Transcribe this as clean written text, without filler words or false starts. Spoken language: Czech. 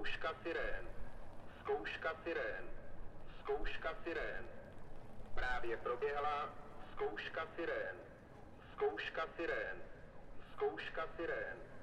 Zkouška sirén. Zkouška sirén. Zkouška sirén. Právě proběhla zkouška sirén. Zkouška sirén. Zkouška sirén.